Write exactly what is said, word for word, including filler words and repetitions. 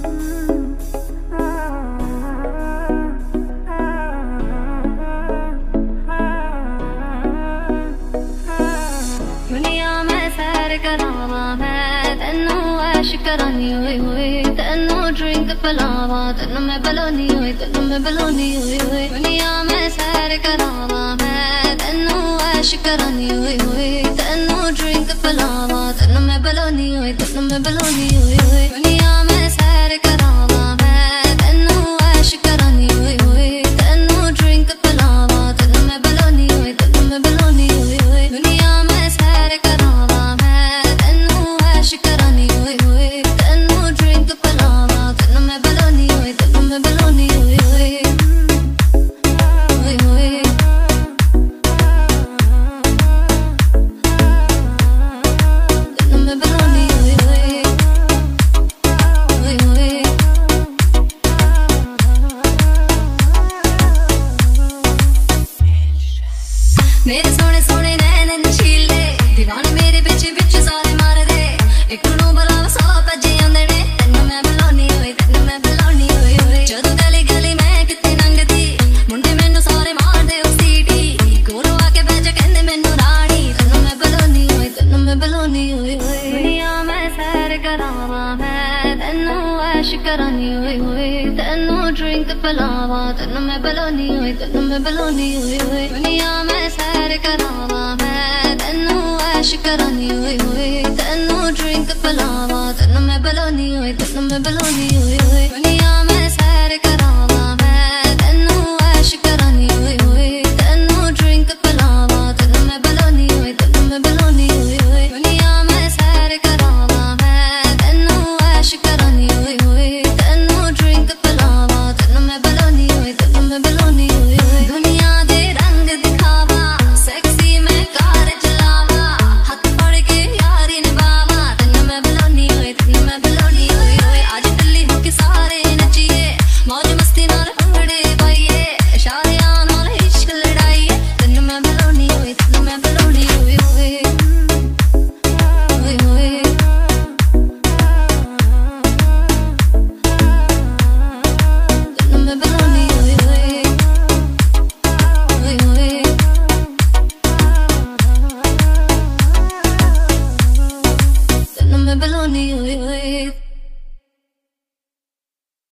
करानी हुई हुई तेनू ड्रिंक पिलावा तेनू मैं बलोनी हुई तेनू मैं बलोनी हुई हुई दुनिया में सैर करावा मैं तेनू ऐश करानी हुई हुई तेनू ड्रिंक पिलावा तेनू मैं बलोनी हुई तेनू मैं बलोनी हुई हुई दुनिया में सैर करावा मैं तेनू ऐश करानी हुई हुई तेनू ड्रिंक पिलावा तेनू मैं बलोनी हुई तेनू मैं बलोनी हुई हुई दुनिया में सैर करावा मैं तेनू ऐश करानी हुई हुई मेरे सोने सोने नैन नशीले दीवाने मेरे पिछे पिछे सारे मार दे एक नू बुलावा सौ भजे आंदे ने तेनू मैं बुलानी होई तेनू मैं बुलानी होई होई जदों गली गली मैं किते लंघदी मुंडे मैनू सारे मार दे ओ सीटी कोलों आके बैठ कहंदे मैनू रानी तेनू मैं बुलानी होई तेनू मैं बुलानी होई होई दुनिया मैं सैर करावा मैं तेनू ऐश करानी होई होई तेनू ड्रिंक पिलावा तेनू मैं बुलानी होई तेनू मैं बुलानी होई होई दुनिया मैं सैर करावा मैं तेनू ऐश करानी हुई हुई तेनू ड्रिंक पिलावा तेनू मैं बुलानी हुई तेनू मैं बुलानी हुई हुई